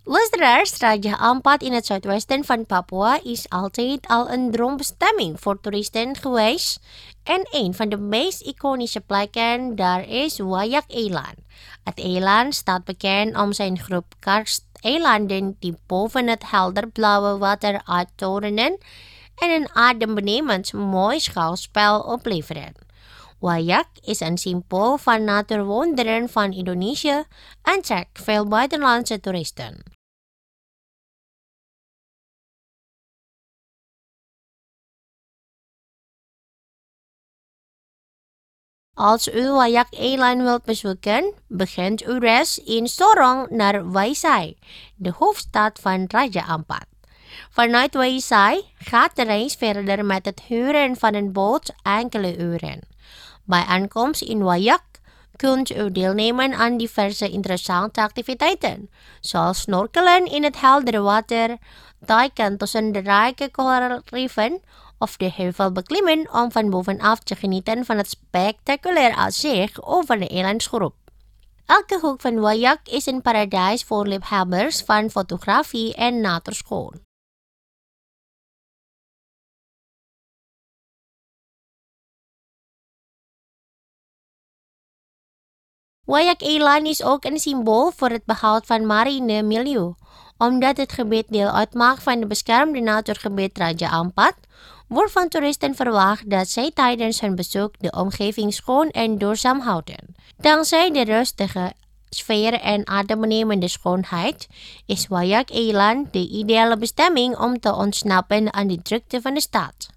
Luisteraars, Raja Ampat in het zuidwesten van Papua is altijd al een droombestemming voor toeristen geweest. En een van de meest iconische plekken daar is Waiyak-eiland. Het eiland staat bekend om zijn groep karsteilanden die boven het helderblauwe water uittorenen en een adembenemend mooi schouwspel opleveren. Waiyak is een symbool van natuurwonderen van Indonesië en trekt veel buitenlandse toeristen. Als u Waiyak-eiland wilt bezoeken, begint uw reis in Sorong naar Waisai, de hoofdstad van Raja Ampat. Vanuit Waisai gaat de reis verder met het huren van een boot enkele uren. Bij aankomst in Waiyak kunt u deelnemen aan diverse interessante activiteiten, zoals snorkelen in het heldere water, duiken tussen de rijke koralriffen of de heuvel beklimmen om van bovenaf te genieten van het spectaculair uitzicht over de eilandsgroep. Elke hoek van Waiyak is een paradijs voor liefhebbers van fotografie en natuurschoon. Waiyak-eiland is ook een symbool voor het behoud van marine milieu. Omdat het gebied deel uitmaakt van de beschermde natuurgebied Raja Ampat, wordt van toeristen verwacht dat zij tijdens hun bezoek de omgeving schoon en duurzaam houden. Dankzij de rustige sfeer en adembenemende schoonheid is Waiyak-eiland de ideale bestemming om te ontsnappen aan de drukte van de stad.